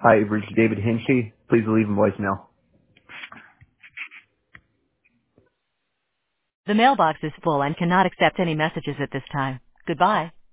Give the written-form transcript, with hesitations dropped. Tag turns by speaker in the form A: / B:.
A: Hi, you've reached David Hinchy. Please leave a voicemail.
B: The mailbox is full and cannot accept any messages at this time. Goodbye.